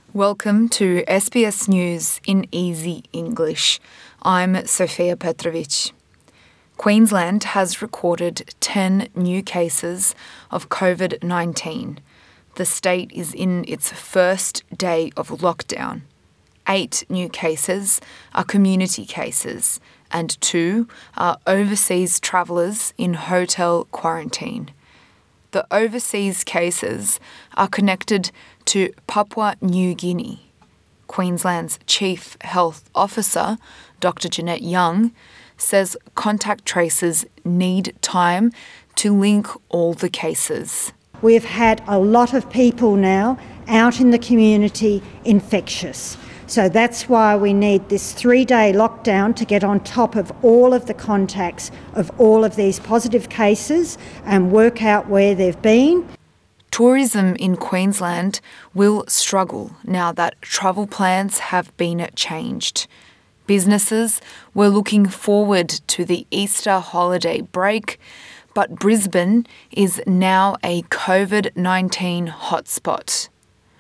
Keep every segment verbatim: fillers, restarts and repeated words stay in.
Welcome to S B S News in Easy English. I'm Sofia Petrovic. Queensland has recorded ten new cases of covid nineteen. The state is in its first day of lockdown. Eight new cases are community cases and two are overseas travellers in hotel quarantine. The overseas cases are connected to Papua New Guinea. Queensland's Chief Health Officer, Doctor Jeanette Young, says contact tracers need time to link all the cases. We've had a lot of people now out in the community infectious. So that's why we need this three-day lockdown to get on top of all of the contacts of all of these positive cases and work out where they've been. Tourism in Queensland will struggle now that travel plans have been changed. Businesses were looking forward to the Easter holiday break, but Brisbane is now a covid nineteen hotspot.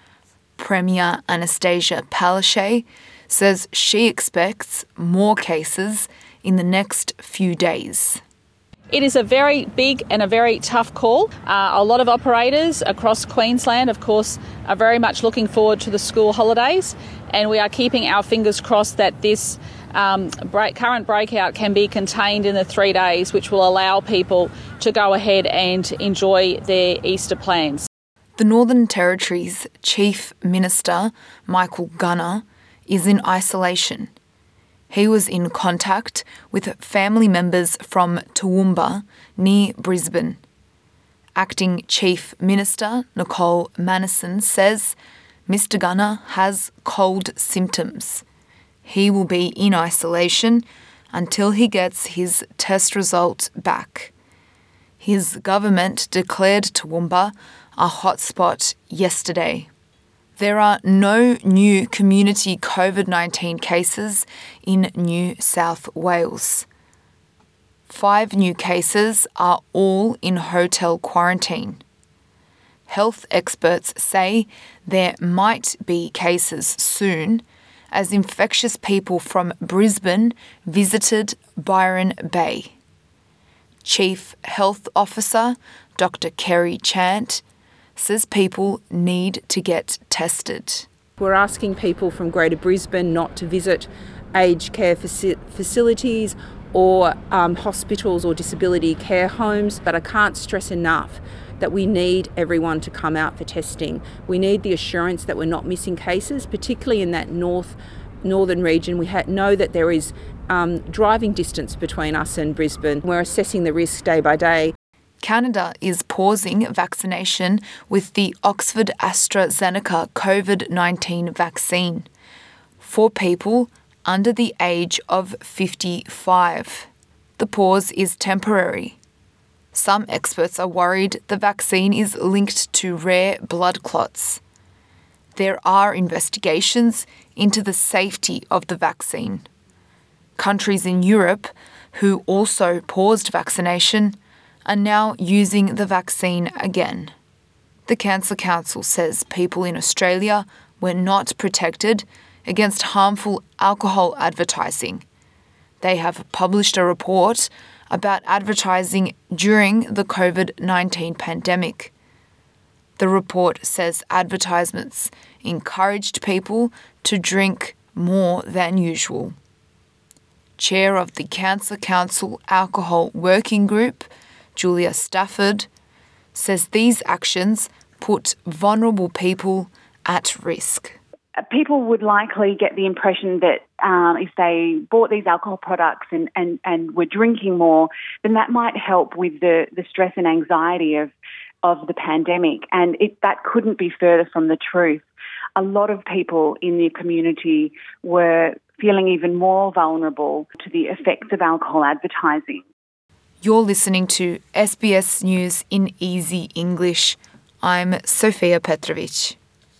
Premier Anastasia Palaszczuk says she expects more cases in the next few days. It is a very big and a very tough call. Uh, a lot of operators across Queensland, of course, are very much looking forward to the school holidays, and we are keeping our fingers crossed that this um, break, current breakout can be contained in the three days, which will allow people to go ahead and enjoy their Easter plans. The Northern Territory's Chief Minister, Michael Gunner, is in isolation. He was in contact with family members from Toowoomba, near Brisbane. Acting Chief Minister Nicole Manison says Mister Gunner has cold symptoms. He will be in isolation until he gets his test result back. His government declared Toowoomba a hotspot yesterday. There are no new community covid nineteen cases in New South Wales. Five new cases are all in hotel quarantine. Health experts say there might be cases soon as infectious people from Brisbane visited Byron Bay. Chief Health Officer Doctor Kerry Chant says people need to get tested. We're asking people from Greater Brisbane not to visit aged care faci- facilities or um, hospitals or disability care homes, but I can't stress enough that we need everyone to come out for testing. We need the assurance that we're not missing cases, particularly in that north northern region. We ha- know that there is um, driving distance between us and Brisbane. We're assessing the risk day by day. Canada is pausing vaccination with the Oxford AstraZeneca covid nineteen vaccine for people under the age of fifty-five. The pause is temporary. Some experts are worried the vaccine is linked to rare blood clots. There are investigations into the safety of the vaccine. Countries in Europe, who also paused vaccination, are now using the vaccine again. The Cancer Council says people in Australia were not protected against harmful alcohol advertising. They have published a report about advertising during the covid nineteen pandemic. The report says advertisements encouraged people to drink more than usual. Chair of the Cancer Council Alcohol Working Group, Julia Stafford, says these actions put vulnerable people at risk. People would likely get the impression that um, if they bought these alcohol products and, and, and were drinking more, then that might help with the, the stress and anxiety of, of the pandemic. And it, that couldn't be further from the truth. A lot of people in the community were feeling even more vulnerable to the effects of alcohol advertising. You're listening to S B S News in Easy English. I'm Sofia Petrovic.